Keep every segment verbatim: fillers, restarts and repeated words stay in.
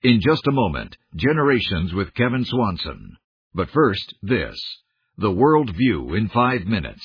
In just a moment, Generations with Kevin Swanson. But first, this. The World View in five minutes.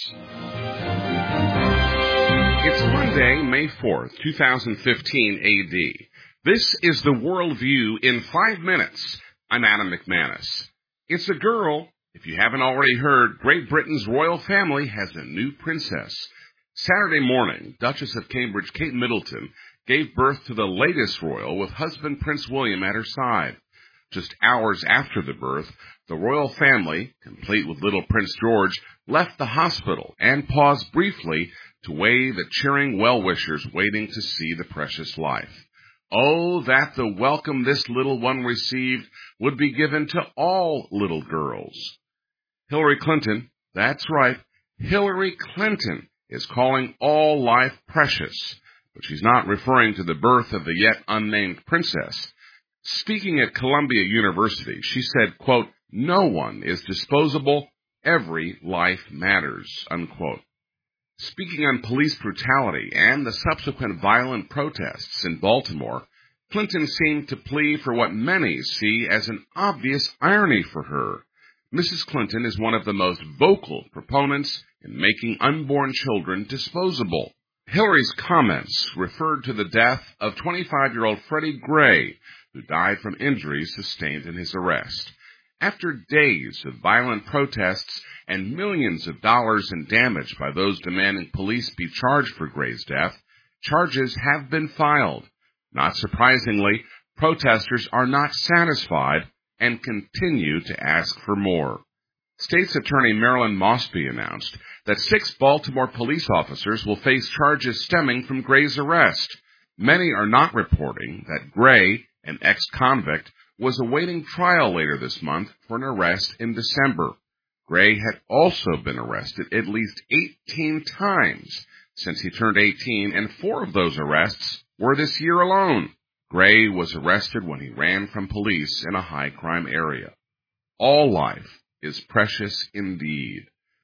It's Monday, May fourth, two thousand fifteen A D. This is The World View in five minutes. I'm Adam McManus. It's a girl. If you haven't already heard, Great Britain's royal family has a new princess. Saturday morning, Duchess of Cambridge Kate Middleton gave birth to the latest royal with husband Prince William at her side. Just hours after the birth, the royal family, complete with little Prince George, left the hospital and paused briefly to weigh the cheering well-wishers waiting to see the precious life. Oh, that the welcome this little one received would be given to all little girls. Hillary Clinton, that's right, Hillary Clinton is calling all life precious, but she's not referring to the birth of the yet unnamed princess. Speaking at Columbia University, she said, quote, "No one is disposable. Every life matters," unquote. Speaking on police brutality and the subsequent violent protests in Baltimore, Clinton seemed to plead for what many see as an obvious irony for her. Missus Clinton is one of the most vocal proponents in making unborn children disposable. Hillary's comments referred to the death of twenty-five-year-old Freddie Gray, who died from injuries sustained in his arrest. After days of violent protests and millions of dollars in damage by those demanding police be charged for Gray's death, charges have been filed. Not surprisingly, protesters are not satisfied and continue to ask for more. State's Attorney Marilyn Mosby announced that six Baltimore police officers will face charges stemming from Gray's arrest. Many are not reporting that Gray, an ex-convict, was awaiting trial later this month for an arrest in December. Gray had also been arrested at least eighteen times since he turned eighteen, and four of those arrests were this year alone. Gray was arrested when he ran from police in a high-crime area. All life is precious indeed.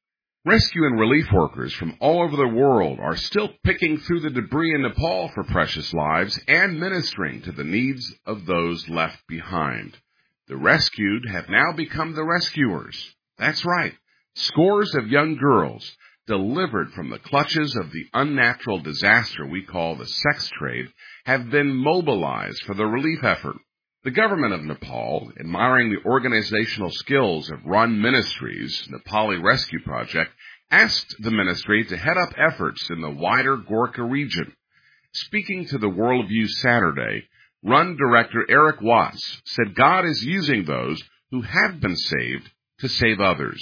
Rescue and relief workers from all over the world are still picking through the debris in Nepal for precious lives and ministering to the needs of those left behind. The rescued have now become the rescuers. That's right, scores of young girls delivered from the clutches of the unnatural disaster we call the sex trade have been mobilized for the relief effort. The government of Nepal, admiring the organizational skills of Run Ministries, Nepali Rescue Project, asked the ministry to head up efforts in the wider Gorkha region. Speaking to the World View Saturday, Run Director Eric Watts said God is using those who have been saved to save others.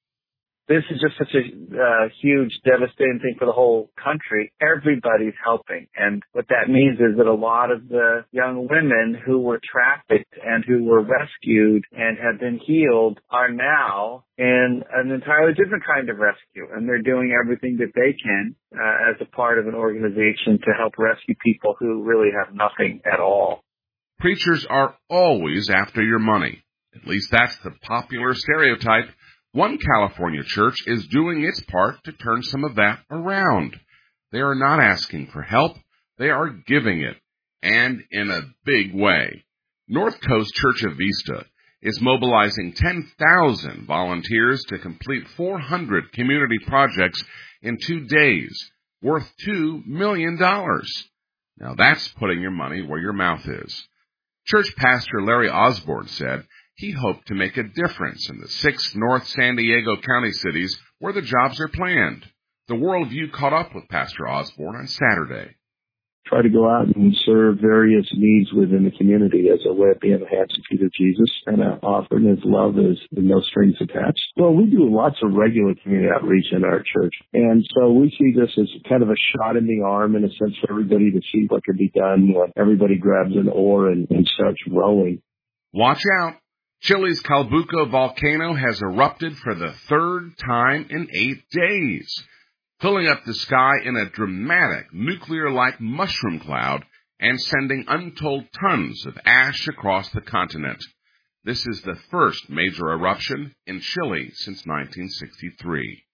This is just such a uh, huge, devastating thing for the whole country. Everybody's helping. And what that means is that a lot of the young women who were trafficked and who were rescued and have been healed are now in an entirely different kind of rescue. And they're doing everything that they can uh, as a part of an organization to help rescue people who really have nothing at all. Preachers are always after your money. At least that's the popular stereotype. One California church is doing its part to turn some of that around. They are not asking for help. They are giving it, and in a big way. North Coast Church of Vista is mobilizing ten thousand volunteers to complete four hundred community projects in two days, worth two million dollars. Now that's putting your money where your mouth is. Church pastor Larry Osborne said he hoped to make a difference in the six North San Diego County cities where the jobs are planned. The World View caught up with Pastor Osborne on Saturday. Try to go out and serve various needs within the community as a way of being the hands and feet of Jesus and uh, offering his love as no strings attached. Well, we do lots of regular community outreach in our church, and so we see this as kind of a shot in the arm in a sense for everybody to see what can be done when everybody grabs an oar and, and starts rowing. Watch out. Chile's Calbuco volcano has erupted for the third time in eight days, filling up the sky in a dramatic nuclear-like mushroom cloud and sending untold tons of ash across the continent. This is the first major eruption in Chile since nineteen sixty-three.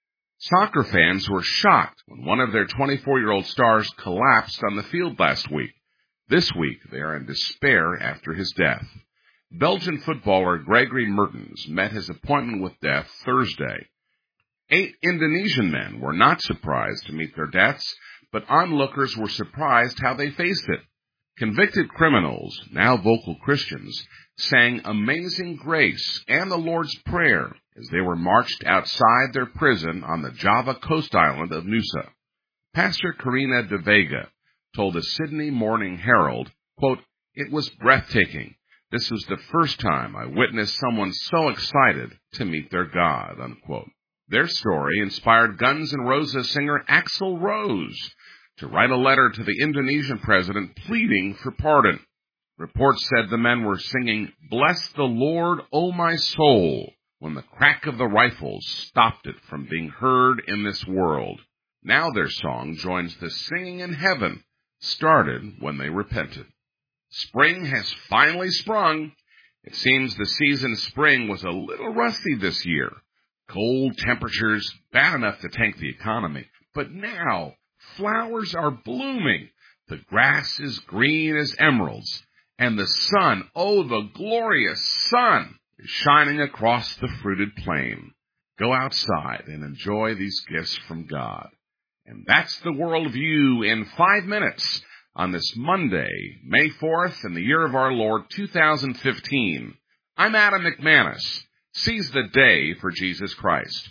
Soccer fans were shocked when one of their twenty-four-year-old stars collapsed on the field last week. This week, they are in despair after his death. Belgian footballer Gregory Mertens met his appointment with death Thursday. Eight Indonesian men were not surprised to meet their deaths, but onlookers were surprised how they faced it. Convicted criminals, now vocal Christians, sang Amazing Grace and the Lord's Prayer as they were marched outside their prison on the Java coast island of Nusa. Pastor Karina de Vega told the Sydney Morning Herald, quote, "It was breathtaking. This was the first time I witnessed someone so excited to meet their God," unquote. Their story inspired Guns N' Roses singer Axl Rose to write a letter to the Indonesian president pleading for pardon. Reports said the men were singing, "Bless the Lord, O my soul," when the crack of the rifles stopped it from being heard in this world. Now their song joins the singing in heaven, started when they repented. Spring has finally sprung. It seems the season spring was a little rusty this year. Cold temperatures, bad enough to tank the economy. But now, flowers are blooming. The grass is green as emeralds. And the sun, oh, the glorious sun, is shining across the fruited plain. Go outside and enjoy these gifts from God. And that's the worldview in five minutes on this Monday, May fourth, in the year of our Lord, two thousand fifteen. I'm Adam McManus. Seize the day for Jesus Christ.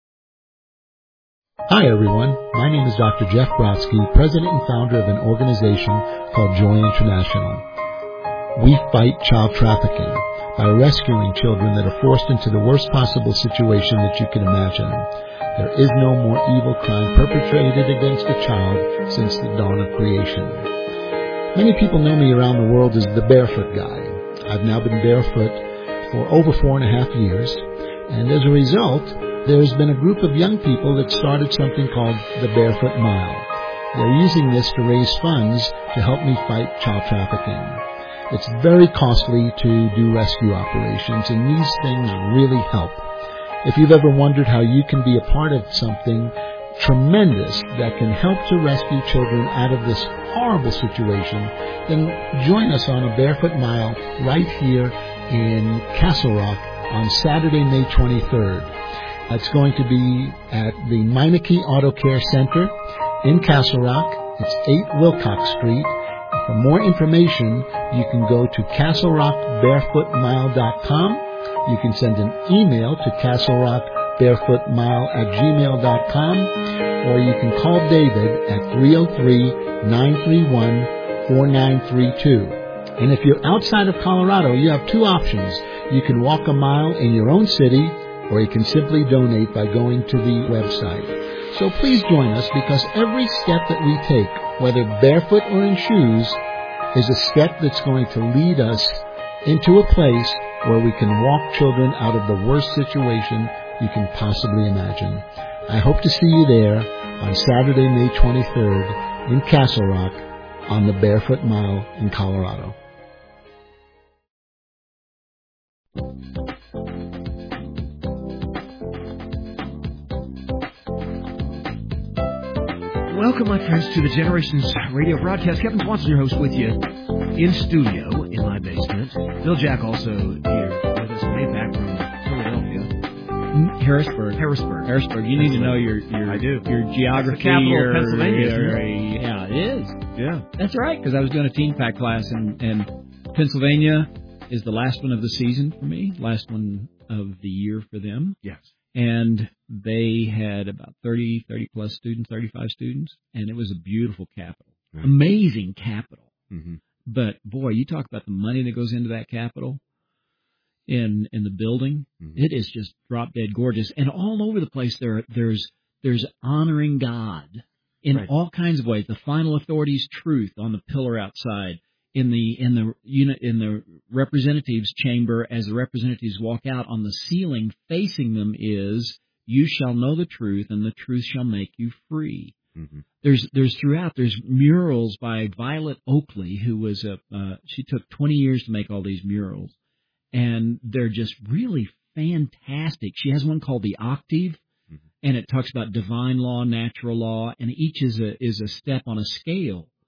Hi, everyone. My name is Doctor Jeff Brodsky, president and founder of an organization called Joy International. We fight child trafficking by rescuing children that are forced into the worst possible situation that you can imagine. There is no more evil crime perpetrated against a child since the dawn of creation. Many people know me around the world as the barefoot guy. I've now been barefoot for over four and a half years, and as a result, there's been a group of young people that started something called the Barefoot Mile. They're using this to raise funds to help me fight child trafficking. It's very costly to do rescue operations, and these things really help. If you've ever wondered how you can be a part of something tremendous that can help to rescue children out of this horrible situation, then join us on a Barefoot Mile right here in Castle Rock on Saturday, May twenty-third. It's going to be at the Meineke Auto Care Center in Castle Rock. It's eight Wilcox Street. For more information, you can go to castle rock barefoot mile dot com. You can send an email to castle rock barefoot mile at gmail dot com, or you can call David at three oh three, nine three one, four nine three two. And if you're outside of Colorado, you have two options. You can walk a mile in your own city, or you can simply donate by going to the website. So please join us, because every step that we take, whether barefoot or in shoes, is a step that's going to lead us into a place where we can walk children out of the worst situation you can possibly imagine. I hope to see you there on Saturday, May twenty-third in Castle Rock on the Barefoot Mile in Colorado. Welcome, my friends, to the Generations Radio broadcast. Kevin Swanson, your host, with you in studio in my basement. Bill Jack also here with us, way back from Philadelphia. Harrisburg. Harrisburg. Harrisburg. You need to know your your I do. your geography. That's the capital your, of Pennsylvania, isn't your, it? yeah, it is. Yeah. That's right, because I was doing a teen pack class, and, and Pennsylvania is the last one of the season for me, last one of the year for them. Yes. And they had about thirty, thirty plus students, thirty-five students, and it was a beautiful capital. Right. Amazing capital. Mm-hmm. But, boy, you talk about the money that goes into that capital in in the building. Mm-hmm. It is just drop-dead gorgeous. And all over the place there there's there's honoring God in right. all kinds of ways. The final authority's truth on the pillar outside. In the in the unit in the representatives chamber, as the representatives walk out, on the ceiling facing them is, "You shall know the truth, and the truth shall make you free." Mm-hmm. There's there's throughout there's murals by Violet Oakley, who was a uh, she took twenty years to make all these murals, and they're just really fantastic. She has one called the Octave, mm-hmm. and it talks about divine law, natural law, and each is a is a step on a scale.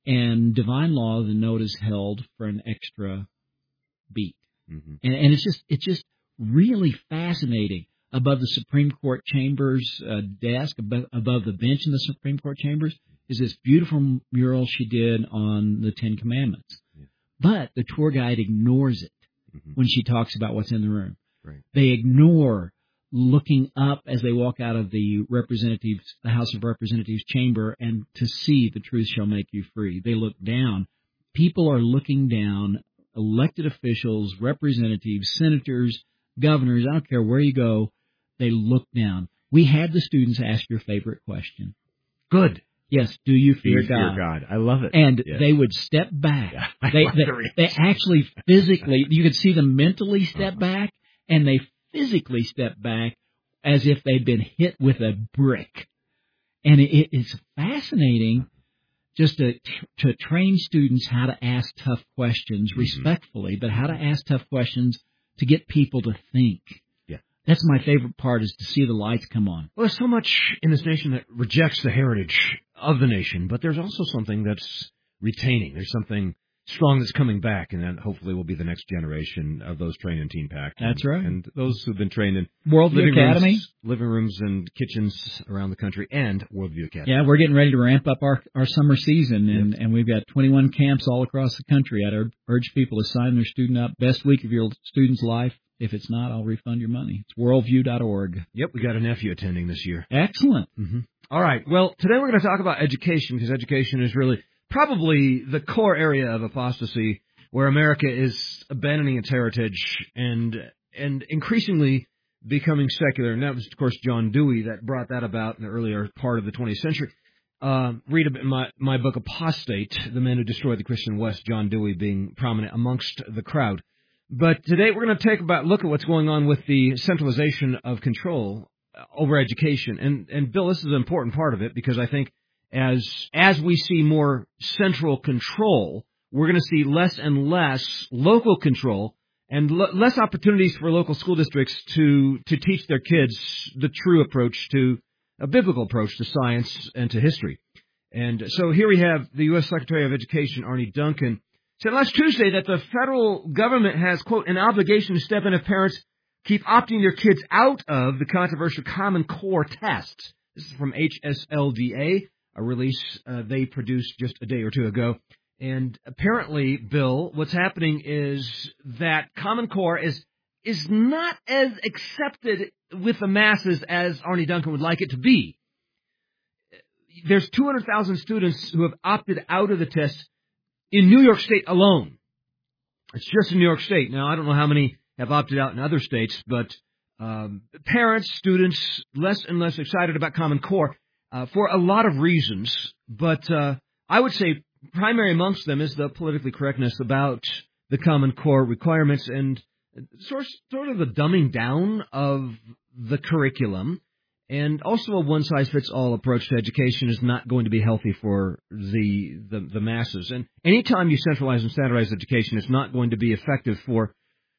and divine law, the note is held for an extra beat. Mm-hmm. And, and it's just it's just really fascinating. Above the Supreme Court chambers uh, desk, above, above the bench in the Supreme Court chambers, is this beautiful mural she did on the Ten Commandments. Yeah. But the tour guide ignores it Mm-hmm. when she talks about what's in the room. Right. They ignore looking up as they walk out of the representatives, the House of Representatives chamber, and to see the truth shall make you free. They look down. People are looking down. Elected officials, representatives, senators, governors, I don't care where you go, they look down. We had the students ask your favorite question. Good. Yes, do you Do fear you God? fear God? I love it. And Yes. they would step back. Yeah, I they, love they, the reaction. they actually physically, you could see them mentally step Uh-huh. back, and they physically step back as if they'd been hit with a brick. And it, it's fascinating just to to train students how to ask tough questions Mm-hmm. respectfully, but how to ask tough questions to get people to think. Yeah. That's my favorite part, is to see the lights come on. Well, there's so much in this nation that rejects the heritage of the nation, but there's also something that's retaining. There's something strong that's coming back, and that hopefully will be the next generation of those trained in Teen Pact. That's and, right. And those who've been trained in Worldview living Academy. rooms, living rooms and kitchens around the country, and Worldview Academy. Yeah, we're getting ready to ramp up our, our summer season, and, and we've got twenty-one camps all across the country. I'd ur- urge people to sign their student up. Best week of your student's life. If it's not, I'll refund your money. It's worldview dot org. Yep, we got a nephew attending this year. Excellent. Mm-hmm. All right. Well, today we're going to talk about education, because education is really probably the core area of apostasy, where America is abandoning its heritage and and increasingly becoming secular. And that was, of course, John Dewey that brought that about in the earlier part of the twentieth century. Uh, read a bit in my, my book, Apostate, The Men Who Destroyed the Christian West, John Dewey being prominent amongst the crowd. But today we're going to take about look at what's going on with the centralization of control over education. And, and Bill, this is an important part of it, because I think as as we see more central control, we're going to see less and less local control and l- less opportunities for local school districts to, to teach their kids the true approach to, a biblical approach to science and to history. And so here we have the U S Secretary of Education, Arne Duncan, said last Tuesday that the federal government has, quote, an obligation to step in if parents keep opting their kids out of the controversial Common Core tests. This is from H S L D A, a release uh, they produced just a day or two ago. And apparently, Bill, what's happening is that Common Core is is not as accepted with the masses as Arne Duncan would like it to be. There's two hundred thousand students who have opted out of the test in New York State alone. It's just in New York State. Now, I don't know how many have opted out in other states, but um, parents, students, less and less excited about Common Core uh, for a lot of reasons. But uh, I would say primary amongst them is the politically correctness about the Common Core requirements and sort sort of the dumbing down of the curriculum. And also a one-size-fits-all approach to education is not going to be healthy for the, the the masses. And anytime you centralize and standardize education, it's not going to be effective for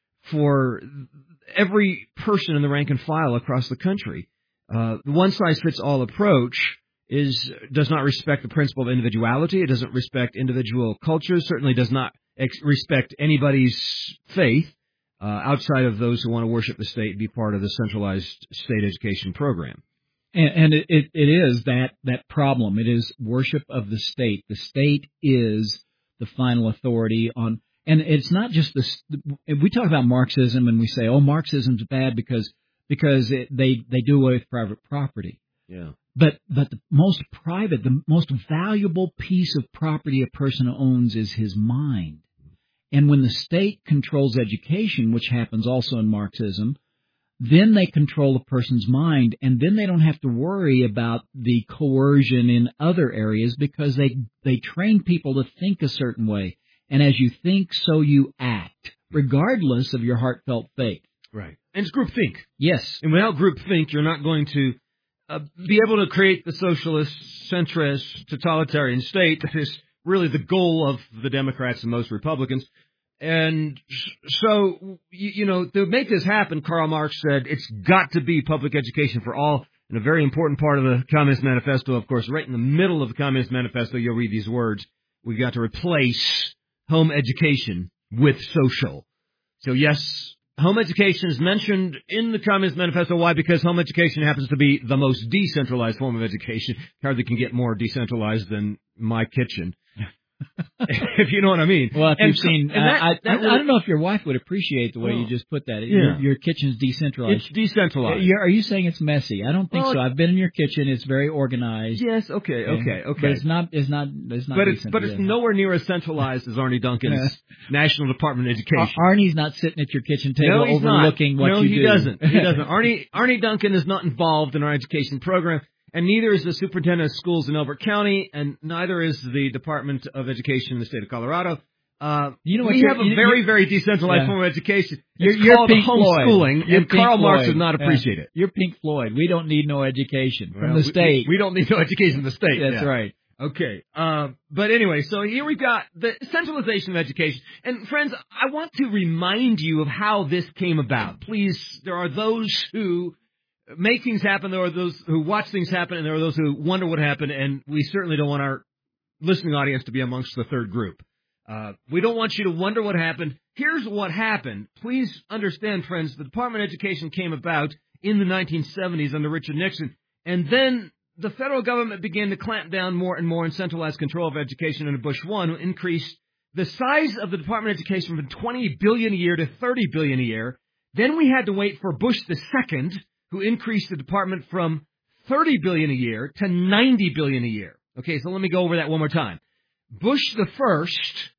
for every person in the rank and file across the country. Uh, the one-size-fits-all approach is does not respect the principle of individuality. It doesn't respect individual cultures. Certainly does not ex- respect anybody's faith. Uh, outside of those who want to worship the state, be part of the centralized state education program. And, and it, it, it is that, that problem. It is worship of the state. The state is the final authority on, and it's not just this. We talk about Marxism and we say, oh, Marxism's bad because because it, they they do away with private property. Yeah. But but the most private, the most valuable piece of property a person owns is his mind. And when the state controls education, which happens also in Marxism, then they control the person's mind, and then they don't have to worry about the coercion in other areas because they they train people to think a certain way. And as you think, so you act, regardless of your heartfelt faith. Right. And it's groupthink. Yes. And without groupthink, you're not going to uh, be able to create the socialist, centrist, totalitarian state that is really the goal of the Democrats and most Republicans. And so, you, you know, to make this happen, Karl Marx said it's got to be public education for all. And a very important part of the Communist Manifesto, of course, right in the middle of the Communist Manifesto, you'll read these words. we got to replace home education with social. So yes, home education is mentioned in the Communist Manifesto. Why? Because home education happens to be the most decentralized form of education. Hardly can get more decentralized than my kitchen. If you know what I mean. Well, if and you've so, seen, uh, that, I, that I, really, I don't know if your wife would appreciate the way well, you just put that. Yeah. Your, your kitchen's decentralized. It's decentralized. You're, are you saying it's messy? I don't think well, so. I've been in your kitchen. It's very organized. Yes. Okay. Okay. Okay. But it's not. It's not. It's not. But it's but it's nowhere near as centralized as Arnie Duncan's National Department of Education. Ar- Arnie's not sitting at your kitchen table no, he's overlooking not. what no, you he do. No, he doesn't. He doesn't. Arnie Arnie Duncan is not involved in our education program. And neither is the superintendent of schools in Elbert County, and neither is the Department of Education in the state of Colorado. Uh, you know what we have a you, very, you, very decentralized yeah. form of education. You're, it's you're called Pink homeschooling, Floyd. and Karl Pink Marx Floyd. would not appreciate yeah. it. You're Pink Floyd. We don't need no education well, from the we, state. We, we don't need no education from the state. That's yeah. right. Okay. Uh, but anyway, so here we've got the centralization of education. And friends, I want to remind you of how this came about. Please, there are those who make things happen, there are those who watch things happen, and there are those who wonder what happened, and we certainly don't want our listening audience to be amongst the third group. Uh, we don't want you to wonder what happened. Here's what happened. Please understand, friends, the Department of Education came about in the nineteen seventies under Richard Nixon, and then the federal government began to clamp down more and more and centralize control of education under Bush one, who increased the size of the Department of Education from twenty billion dollars a year to thirty billion dollars a year. Then we had to wait for Bush the second, who increased the department from thirty billion dollars a year to ninety billion dollars a year. Okay, so let me go over that one more time. Bush the first,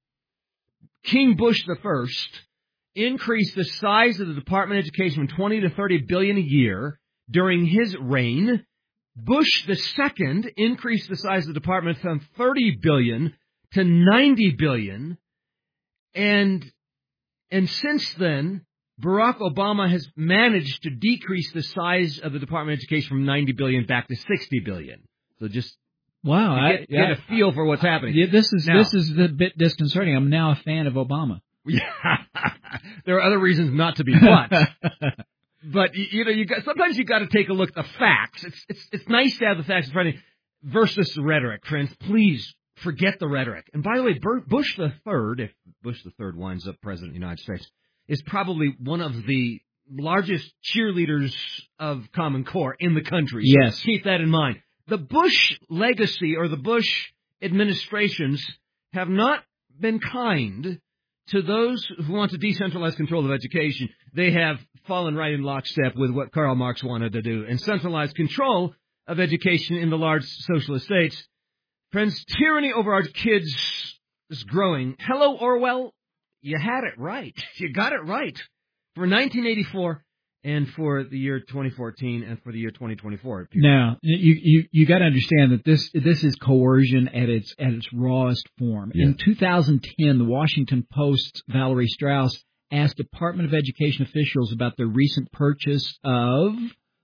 King Bush the first, increased the size of the Department of Education from twenty to thirty billion dollars a year during his reign. Bush the second increased the size of the department from thirty billion dollars to ninety billion dollars, and and since then, Barack Obama has managed to decrease the size of the Department of Education from ninety billion dollars back to sixty billion dollars. So just wow, get, I, get I, a feel for what's happening. Yeah, this is now, this is a bit disconcerting. I'm now a fan of Obama. Yeah, there are other reasons not to be, but but you know, you got sometimes you got to take a look at the facts. It's it's it's nice to have the facts in front of you versus the rhetoric, friends. Please forget the rhetoric. And by the way, Bush the third, if Bush the third winds up president of the United States, is probably one of the largest cheerleaders of Common Core in the country. Yes. So keep that in mind. The Bush legacy or the Bush administrations have not been kind to those who want to decentralize control of education. They have fallen right in lockstep with what Karl Marx wanted to do and centralize control of education in the large socialist states. Friends, tyranny over our kids is growing. Hello, Orwell. You had it right. You got it right. For nineteen eighty-four and for the year twenty fourteen and for the year twenty twenty-four. Now, you you, you got to understand that this this is coercion at its at its rawest form. Yeah. In two thousand ten, the Washington Post's Valerie Strauss asked Department of Education officials about their recent purchase of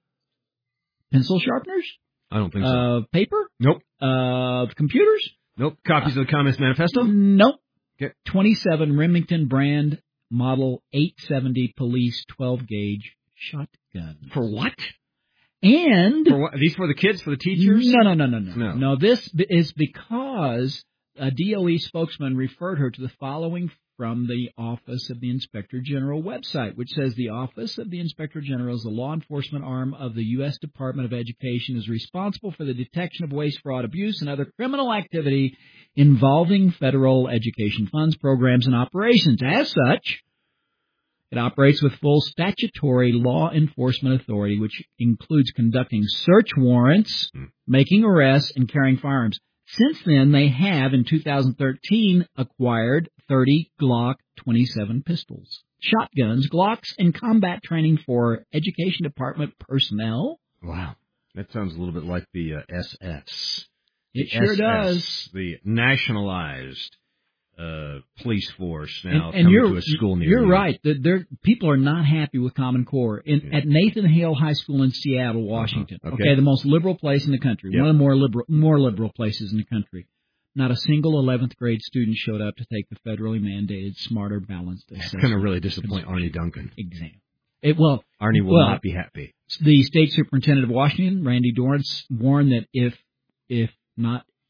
pencil sharpeners. I don't think so. Uh, paper? Nope. Uh, computers? Nope. Copies uh, of the Communist Manifesto? Nope. Okay. twenty-seven Remington brand model eight seventy police twelve gauge shotgun. For what? And for what? Are these for the kids, for the teachers? No, no, no, no, no. No, no this is because a D O E spokesman referred her to the following from the Office of the Inspector General website, which says the Office of the Inspector General is the law enforcement arm of the U S Department of Education, is responsible for the detection of waste, fraud, abuse, and other criminal activity involving federal education funds, programs, and operations. As such, it operates with full statutory law enforcement authority, which includes conducting search warrants, mm. making arrests, and carrying firearms. Since then, they have, in two thousand thirteen, acquired thirty Glock twenty-seven pistols, shotguns, Glocks, and combat training for Education Department personnel. Wow. That sounds a little bit like the uh, S S. It sure S S, does. The nationalized uh, police force now and, and coming you're, to a school near You're you. right. There, people are not happy with Common Core. In, yeah. At Nathan Hale High School in Seattle, Washington, uh-huh. okay. okay, the most liberal place in the country, yep. one of the more liberal, more liberal places in the country. Not a single eleventh grade student showed up to take the federally mandated Smarter Balanced It's going to really disappoint Arnie Duncan. Exam. It, well, Arnie will well, not be happy. The state superintendent of Washington, Randy Dorrance, warned that if if not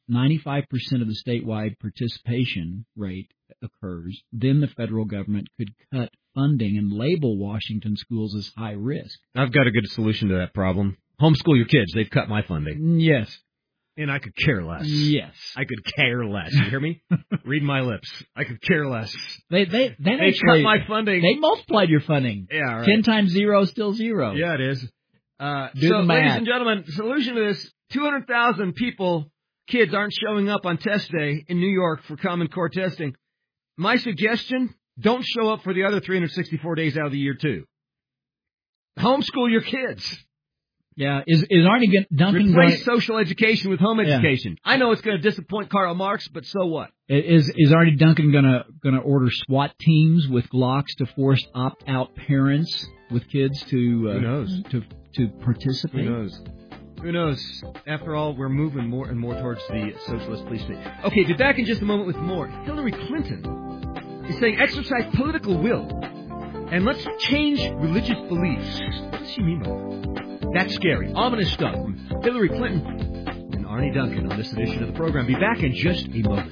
ninety-five percent of the statewide participation rate occurs, then the federal government could cut funding and label Washington schools as high risk. I've got a good solution to that problem. Homeschool your kids. They've cut my funding. Yes. And I could care less. Yes. I could care less. You hear me? Read my lips. I could care less. They they they, they actually, cut my funding. They multiplied your funding. Yeah, all right. Ten times zero is still zero. Yeah, it is. Uh, Do so, the math. ladies and gentlemen, the solution to this, two hundred thousand people, kids aren't showing up on test day in New York for Common Core testing. My suggestion, don't show up for the other three hundred sixty-four days out of the year, too. Homeschool your kids. Yeah, is is Arnie Duncan replace going, social education with home education? Yeah. I know it's going to disappoint Karl Marx, but so what? Is is Arnie Duncan gonna gonna order SWAT teams with Glocks to force opt out parents with kids to uh, Who knows to to participate? Who knows? Who knows? After all, we're moving more and more towards the socialist police state. Okay, be back in just a moment with more. Hillary Clinton is saying exercise political will and let's change religious beliefs. What does she mean by that? That's scary. Ominous stuff from Hillary Clinton and Arnie Duncan on this edition of the program. Be back in just a moment.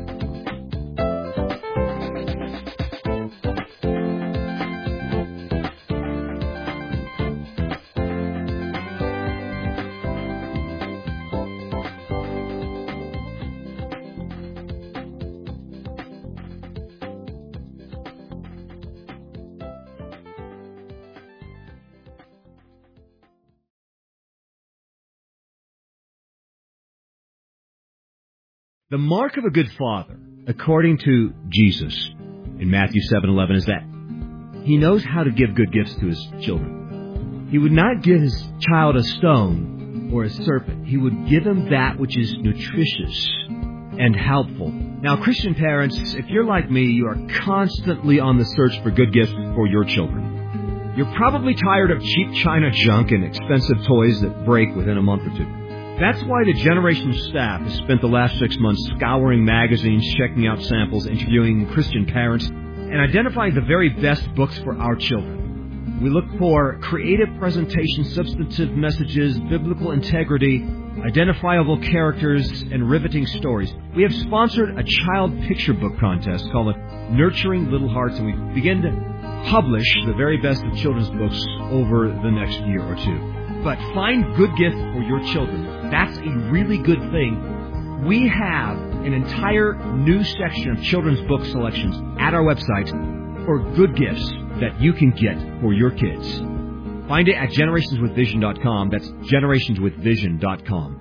The mark of a good father, according to Jesus in Matthew seven eleven, is that he knows how to give good gifts to his children. He would not give his child a stone or a serpent. He would give him that which is nutritious and helpful. Now, Christian parents, if you're like me, you are constantly on the search for good gifts for your children. You're probably tired of cheap China junk and expensive toys that break within a month or two. That's why the Generation staff has spent the last six months scouring magazines, checking out samples, interviewing Christian parents, and identifying the very best books for our children. We look for creative presentation, substantive messages, biblical integrity, identifiable characters, and riveting stories. We have sponsored a child picture book contest called Nurturing Little Hearts, and we begin to publish the very best of children's books over the next year or two. But find good gifts for your children. That's a really good thing. We have an entire new section of children's book selections at our website for good gifts that you can get for your kids. Find it at generations with vision dot com. That's generations with vision dot com.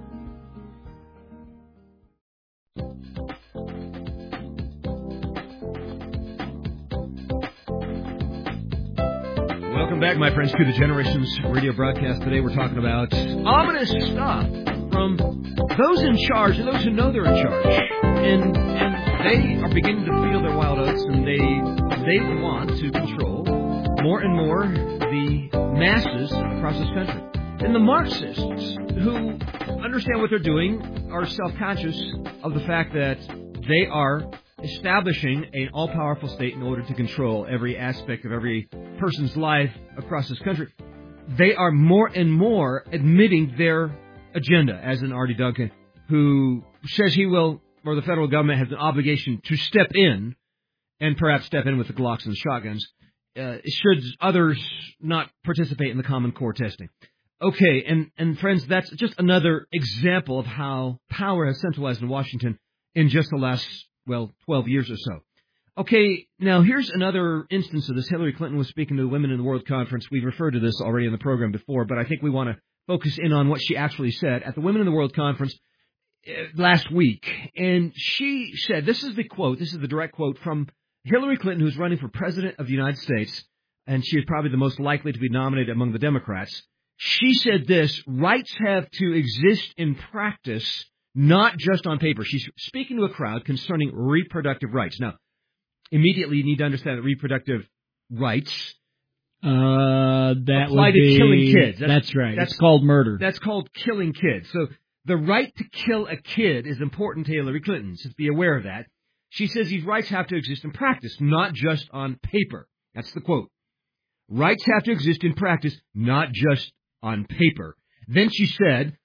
Welcome back, my friends, to the Generations radio broadcast. Today we're talking about ominous stuff from those in charge and those who know they're in charge. And and they are beginning to feel their wild oats, and they they want to control more and more the masses across this country. And the Marxists, who understand what they're doing, are self-conscious of the fact that they are establishing an all-powerful state in order to control every aspect of every person's life across this country. They are more and more admitting their agenda, as in Arnie Duncan, who says he will, or the federal government has an obligation to step in, and perhaps step in with the Glocks and the shotguns, uh, should others not participate in the Common Core testing. Okay, and, and friends, that's just another example of how power has centralized in Washington in just the last, well, twelve years or so. Okay, now here's another instance of this. Hillary Clinton was speaking to the Women in the World Conference. We've referred to this already in the program before, but I think we want to focus in on what she actually said at the Women in the World Conference last week. And she said, this is the quote, this is the direct quote from Hillary Clinton, who's running for President of the United States, and she is probably the most likely to be nominated among the Democrats. She said this: rights have to exist in practice, not just on paper. She's speaking to a crowd concerning reproductive rights. Now, immediately you need to understand that reproductive rights uh, that apply would to be, killing kids. That's, that's right. That's it's called murder. That's called killing kids. So the right to kill a kid is important to Hillary Clinton. Just be aware of that. She says these rights have to exist in practice, not just on paper. That's the quote. Rights have to exist in practice, not just on paper. Then she said,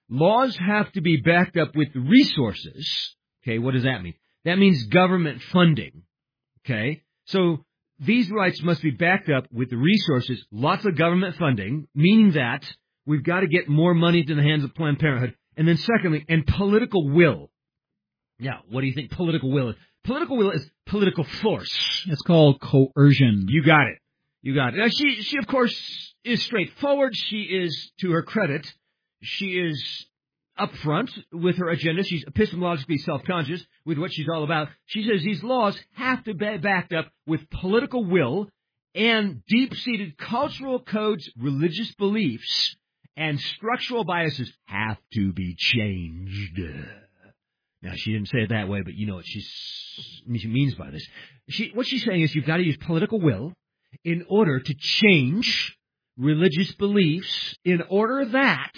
laws have to be backed up with resources. Okay, what does that mean? That means government funding. Okay, so these rights must be backed up with resources, lots of government funding, meaning that we've got to get more money into the hands of Planned Parenthood. And then secondly, and political will. Yeah, what do you think political will is? Political will is political force. It's called coercion. You got it. You got it. Now, she, she, of course, is straightforward. She is, to her credit, she is upfront with her agenda. She's epistemologically self-conscious with what she's all about. She says these laws have to be backed up with political will and deep-seated cultural codes, religious beliefs, and structural biases have to be changed. Now, she didn't say it that way, but you know what she's, she means by this. She, what she's saying is you've got to use political will in order to change religious beliefs, in order that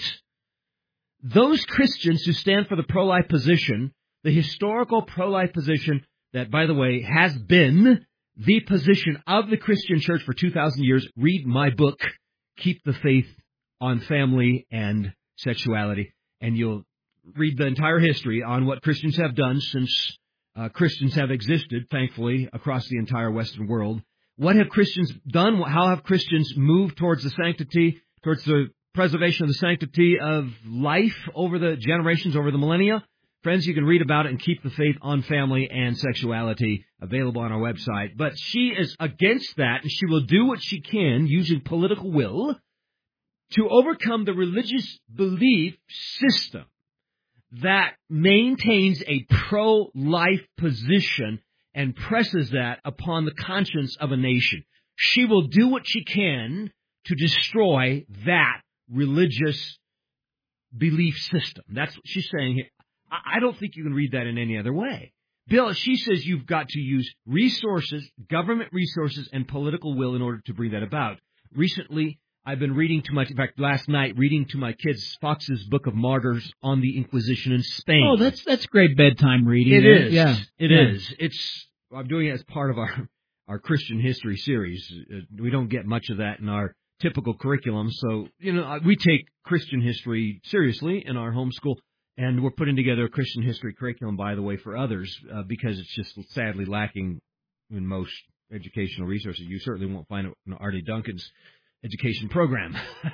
those Christians who stand for the pro-life position, the historical pro-life position that, by the way, has been the position of the Christian church for two thousand years, read my book, Keep the Faith on Family and Sexuality, and you'll read the entire history on what Christians have done since uh, Christians have existed, thankfully, across the entire Western world. What have Christians done? How have Christians moved towards the sanctity, towards the preservation of the sanctity of life over the generations, over the millennia? Friends, you can read about it and Keep the Faith on Family and Sexuality, available on our website. But she is against that, and she will do what she can using political will to overcome the religious belief system that maintains a pro-life position and presses that upon the conscience of a nation. She will do what she can to destroy that religious belief system. That's what she's saying here. I don't think you can read that in any other way. Bill, she says you've got to use resources, government resources, and political will in order to bring that about. Recently, I've been reading to my, in fact, last night, reading to my kids Fox's Book of Martyrs on the Inquisition in Spain. Oh, that's that's great bedtime reading. It is. Yeah, it yeah. is. It's. I'm doing it as part of our our Christian history series. Uh, we don't get much of that in our typical curriculum, so you know we take Christian history seriously in our homeschool, and we're putting together a Christian history curriculum, by the way, for others uh, because it's just sadly lacking in most educational resources. You certainly won't find it in Artie Duncan's education program.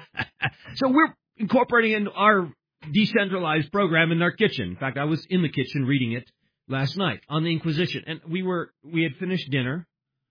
So we're incorporating in our decentralized program in our kitchen. In fact, I was in the kitchen reading it last night on the Inquisition, and we were we had finished dinner.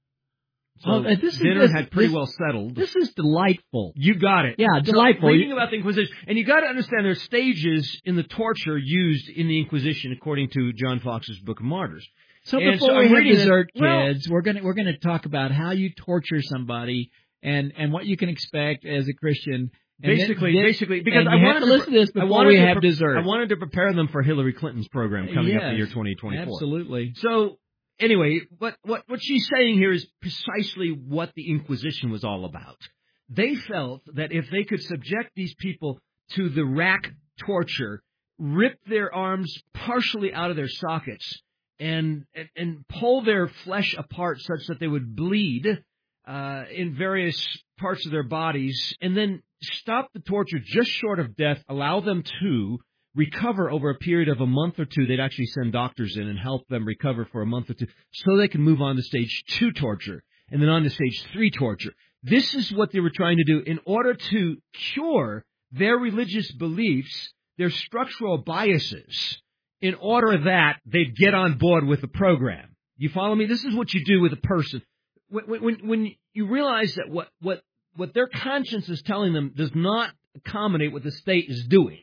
So oh, this dinner is, this, had pretty this, well settled. This is delightful. You got it. Yeah, delightful. So reading about the Inquisition, and you got to understand there's stages in the torture used in the Inquisition, according to John Fox's Book of Martyrs. So and before so we I'm have reading dessert, it, well, kids, we're gonna we're gonna talk about how you torture somebody and and what you can expect as a Christian. And basically, then, basically, because and I you wanted have to to listen to this before we have pre- dessert. I wanted to prepare them for Hillary Clinton's program coming yes, up in the year twenty twenty-four. Absolutely. So anyway, what what what she's saying here is precisely what the Inquisition was all about. They felt that if they could subject these people to the rack torture, rip their arms partially out of their sockets, and and, and pull their flesh apart such that they would bleed uh, in various parts of their bodies, and then stop the torture just short of death, allow them to recover over a period of a month or two. They'd actually send doctors in and help them recover for a month or two so they can move on to stage two torture and then on to stage three torture. This is what they were trying to do in order to cure their religious beliefs, their structural biases, in order that they'd get on board with the program. You follow me? This is what you do with a person. When, when, when you realize that what, what, what their conscience is telling them does not accommodate what the state is doing.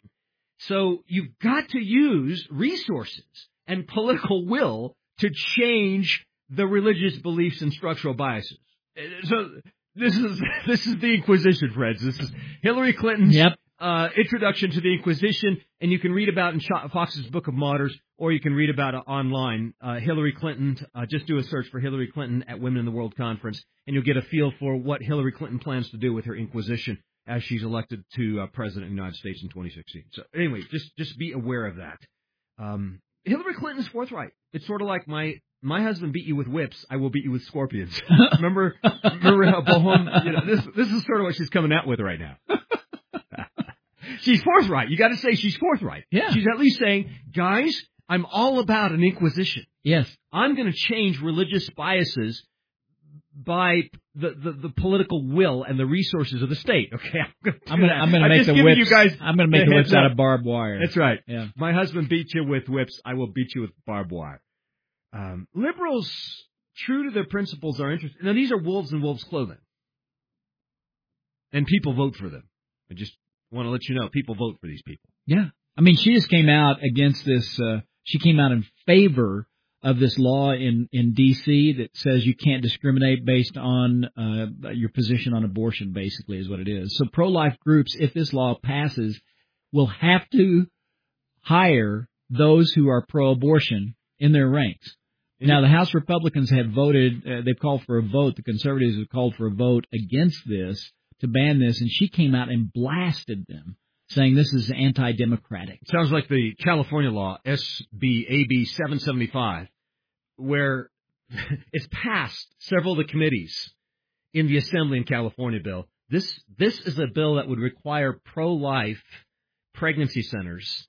So you've got to use resources and political will to change the religious beliefs and structural biases. So this is this is the Inquisition, friends. This is Hillary Clinton's yep. uh, introduction to the Inquisition, and you can read about in Fox's Book of Martyrs, or you can read about it online. Uh, Hillary Clinton, uh, just do a search for Hillary Clinton at Women in the World Conference, and you'll get a feel for what Hillary Clinton plans to do with her Inquisition as she's elected to uh, President of the United States in twenty sixteen. So anyway, just just be aware of that. Um, Hillary Clinton's forthright. It's sort of like my my husband beat you with whips, I will beat you with scorpions. remember remember how Bohum, you know, this this is sort of what she's coming out with right now. She's forthright. You got to say she's forthright. Yeah. She's at least saying, guys, I'm all about an inquisition. Yes. I'm going to change religious biases by the, the, the political will and the resources of the state. Okay, I'm going to I'm going to make the whips. You guys I'm going to make the whips out of barbed wire. That's right. Yeah. My husband beat you with whips. I will beat you with barbed wire. Um, liberals, true to their principles, are interested. Now, these are wolves in wolves' clothing, and people vote for them. I just want to let you know, people vote for these people. Yeah, I mean, she just came out against this. Uh, she came out in favor of this law in, in D C that says you can't discriminate based on uh, your position on abortion, basically, is what it is. So pro-life groups, if this law passes, will have to hire those who are pro-abortion in their ranks. Mm-hmm. Now, the House Republicans have voted, uh, they've called for a vote, the conservatives have called for a vote against this, to ban this, and she came out and blasted them, saying this is anti-democratic. Sounds like the California law, S B A B seven seventy-five, where it's passed several of the committees in the Assembly in California bill. This this is a bill that would require pro-life pregnancy centers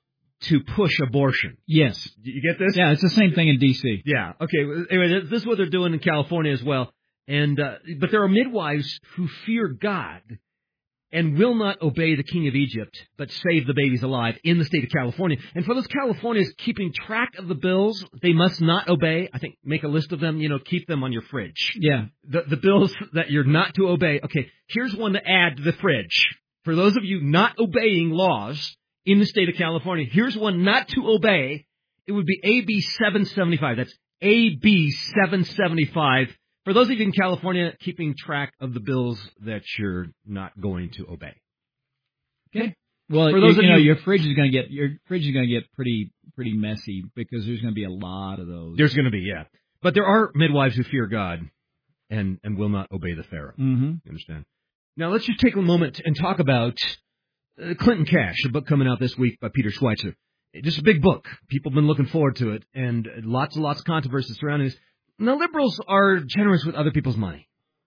to push abortion. Yes. You get this? Yeah, it's the same thing in D C. Yeah. Okay. Anyway, this is what they're doing in California as well. And uh, but there are midwives who fear God and will not obey the king of Egypt, but save the babies alive in the state of California. And for those Californians keeping track of the bills they must not obey, I think make a list of them, you know, keep them on your fridge. Yeah. The, the bills that you're not to obey. Okay, here's one to add to the fridge. For those of you not obeying laws in the state of California, here's one not to obey. It would be A B seven seventy-five. That's A B seven seventy-five. For those of you in California, keeping track of the bills that you're not going to obey. Okay. Well, For those you, of you know, you, your fridge is going to get your fridge is going to get pretty pretty messy because there's going to be a lot of those. There's going to be, yeah. But there are midwives who fear God and and will not obey the Pharaoh. Mm-hmm. You understand? Now let's just take a moment and talk about uh, Clinton Cash, a book coming out this week by Peter Schweitzer. Just a big book. People have been looking forward to it, and lots and lots of controversy surrounding this. Now, liberals are generous with other people's money.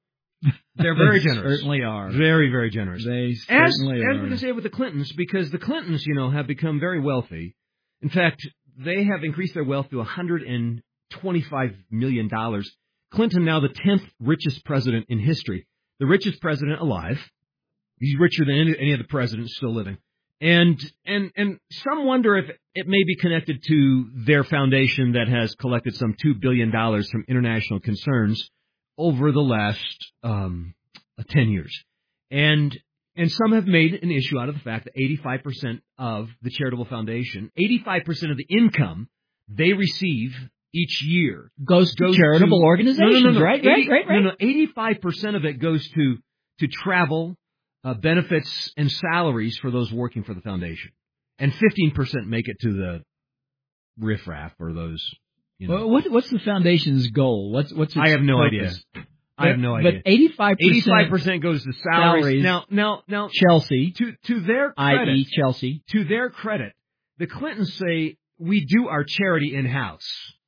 They're very they generous. Certainly are. Very, very generous. They as, certainly as are. we're going to say with the Clintons, because the Clintons, you know, have become very wealthy. In fact, they have increased their wealth to one hundred twenty-five million dollars. Clinton now the tenth richest president in history. The richest president alive. He's richer than any, any other president still living. And and and some wonder if it may be connected to their foundation that has collected some two billion dollars from international concerns over the last um, ten years. And and some have made an issue out of the fact that eighty-five percent of the charitable foundation, eighty-five percent of the income they receive each year goes to goes charitable to, organizations, no, no, no, no, right? eighty, right, right, right. No, no, eighty-five percent of it goes to to travel, Uh, benefits and salaries for those working for the foundation, and fifteen percent make it to the riffraff or those. You know. Well, what, what's the foundation's goal? What's what's its I have no purpose? idea. I have no but, idea. But eighty-five percent, eighty-five percent goes to salaries. salaries. Now, now, now, Chelsea, to to their credit, that is. Chelsea, to their credit, the Clintons say we do our charity in house.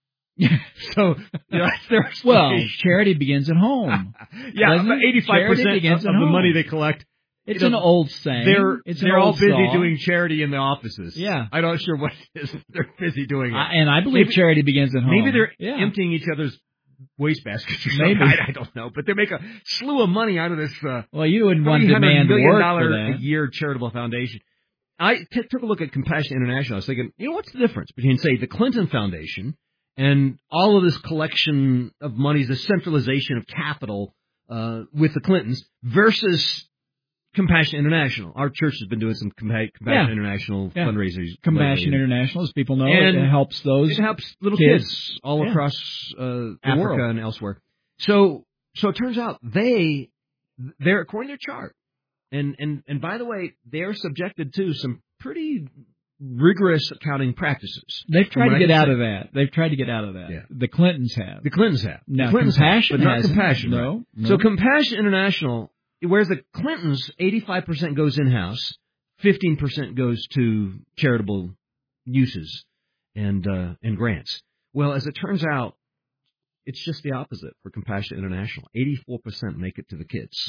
So, you know, there's well, charity begins at home. Yeah, but eighty-five percent of, of the home. money they collect. It's you an know, old saying. They're it's they're all busy song. doing charity in the offices. Yeah, I'm not sure what it is they're busy doing. It. I, and I believe maybe, charity begins at home. Maybe they're yeah. emptying each other's wastebaskets or something. Maybe I, I don't know, but they make a slew of money out of this. Uh, well, you wouldn't want to demand million work dollar for that. a year charitable foundation. I t- took a look at Compassion International. I was thinking, you know, what's the difference between, say, the Clinton Foundation and all of this collection of monies, the centralization of capital uh, with the Clintons versus Compassion International. Our church has been doing some Compa- Compassion yeah. International yeah. fundraisers. Compassion lately. International, as people know, and it helps those. It helps little kids, kids all yeah. across uh, the Africa world. and elsewhere. So, so it turns out they, they're according to their chart, and and and by the way, they're subjected to some pretty rigorous accounting practices. They've tried to get out say. of that. They've tried to get out of that. Yeah. The Clintons have. The Clintons have. No, the Clintons Compassion have, but not hasn't. Compassion. No, right? no. So Compassion International, whereas the Clintons, eighty-five percent goes in-house, fifteen percent goes to charitable uses and uh, and grants. Well, as it turns out, it's just the opposite for Compassion International. eighty-four percent make it to the kids.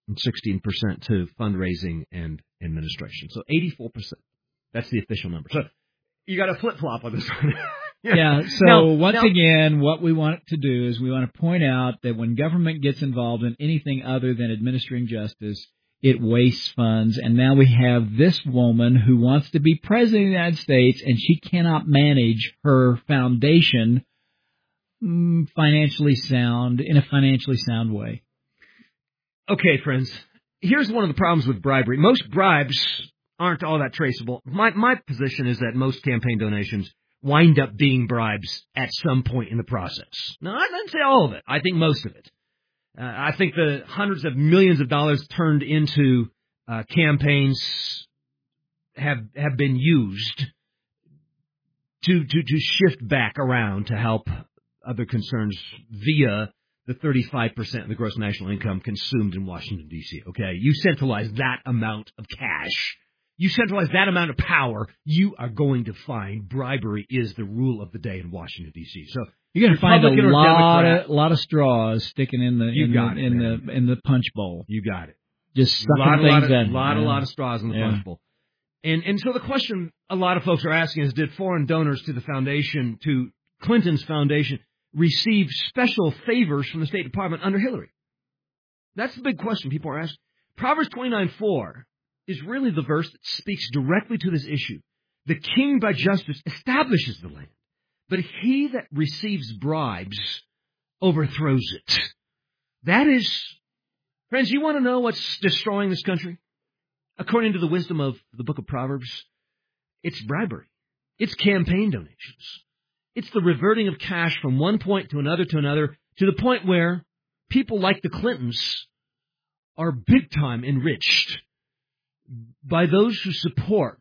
and sixteen percent to fundraising and administration. So eighty-four percent. That's the official number. So you got to flip-flop on this one. yeah. yeah, so now, once now, again, what we want to do is we want to point out that when government gets involved in anything other than administering justice, it wastes funds. And now we have this woman who wants to be president of the United States, and she cannot manage her foundation mm, financially sound, in a financially sound way. Okay, friends, here's one of the problems with bribery. Most bribes aren't all that traceable. My my position is that most campaign donations wind up being bribes at some point in the process. Now, I didn't say all of it. I think most of it. Uh, I think the hundreds of millions of dollars turned into uh, campaigns have have been used to, to to shift back around to help other concerns via the thirty-five percent of the gross national income consumed in Washington, D C, okay? You centralize that amount of cash. You centralize that amount of power, you are going to find bribery is the rule of the day in Washington, D C. So you're going to find a lot of, lot of straws sticking in the in, the, it, in the in the punch bowl. You got it. Just sucking lot, things lot of, in. A lot, yeah. a lot of straws in the yeah. punch bowl. And and so the question a lot of folks are asking is, did foreign donors to the foundation, to Clinton's foundation, receive special favors from the State Department under Hillary? That's the big question people are asking. Proverbs twenty-nine four is really the verse that speaks directly to this issue. The king by justice establishes the land, but he that receives bribes overthrows it. That is, friends, you want to know what's destroying this country? According to the wisdom of the book of Proverbs, it's bribery. It's campaign donations. It's the reverting of cash from one point to another to another, to the point where people like the Clintons are big time enriched by those who support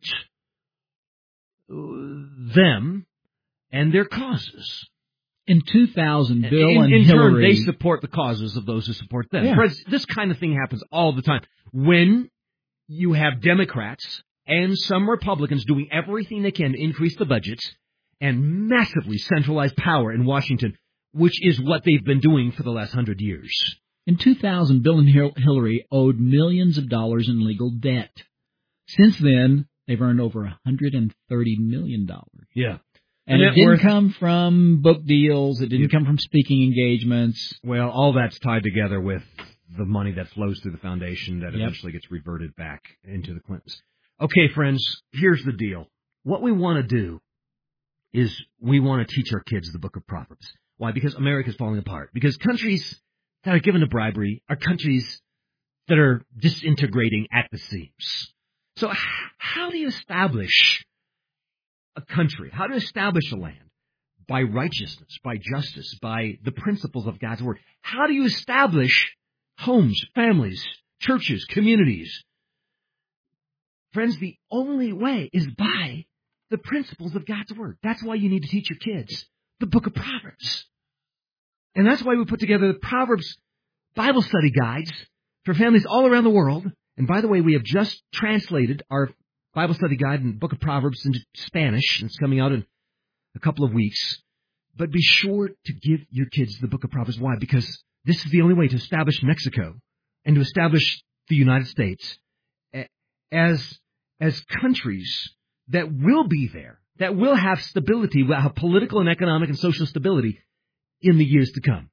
them and their causes. In two thousand, Bill in, and in Hillary... turn, they support the causes of those who support them. Yeah. Friends, this kind of thing happens all the time. When you have Democrats and some Republicans doing everything they can to increase the budgets and massively centralize power in Washington, which is what they've been doing for the last hundred years. In two thousand, Bill and Hillary owed millions of dollars in legal debt. Since then, they've earned over one hundred thirty million dollars. Yeah. And the it didn't worth, come from book deals. It didn't yeah. come from speaking engagements. Well, all that's tied together with the money that flows through the foundation that yep. eventually gets reverted back into the Clintons. Okay, friends, here's the deal. What we want to do is we want to teach our kids the book of Proverbs. Why? Because America's falling apart. Because countries that are given to bribery are countries that are disintegrating at the seams. So h- how do you establish a country? How do you establish a land? By righteousness, by justice, by the principles of God's Word. How do you establish homes, families, churches, communities? Friends, the only way is by the principles of God's Word. That's why you need to teach your kids the book of Proverbs. And that's why we put together the Proverbs Bible study guides for families all around the world. And by the way, we have just translated our Bible study guide in the book of Proverbs into Spanish. It's coming out in a couple of weeks. But be sure to give your kids the book of Proverbs. Why? Because this is the only way to establish Mexico and to establish the United States as, as countries that will be there, that will have stability, will have political and economic and social stability in the years to come.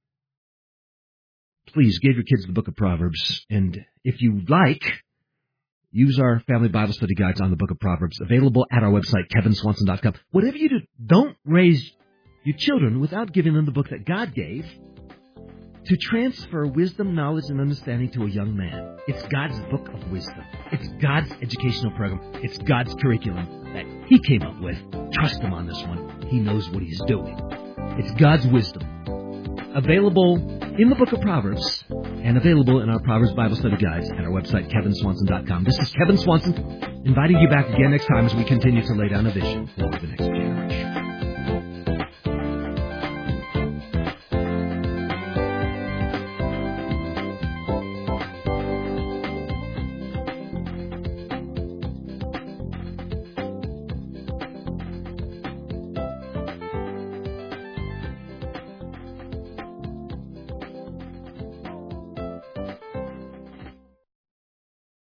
Please give your kids the book of Proverbs. And if you like, use our family Bible study guides on the book of Proverbs, available at our website, kevin swanson dot com. Whatever you do, don't raise your children without giving them the book that God gave to transfer wisdom, knowledge, and understanding to a young man. It's God's book of wisdom. It's God's educational program. It's God's curriculum that He came up with. Trust Him on this one. He knows what He's doing. It's God's wisdom. Available in the book of Proverbs and available in our Proverbs Bible study guides at our website, kevin swanson dot com. This is Kevin Swanson, inviting you back again next time as we continue to lay down a vision for the next generation.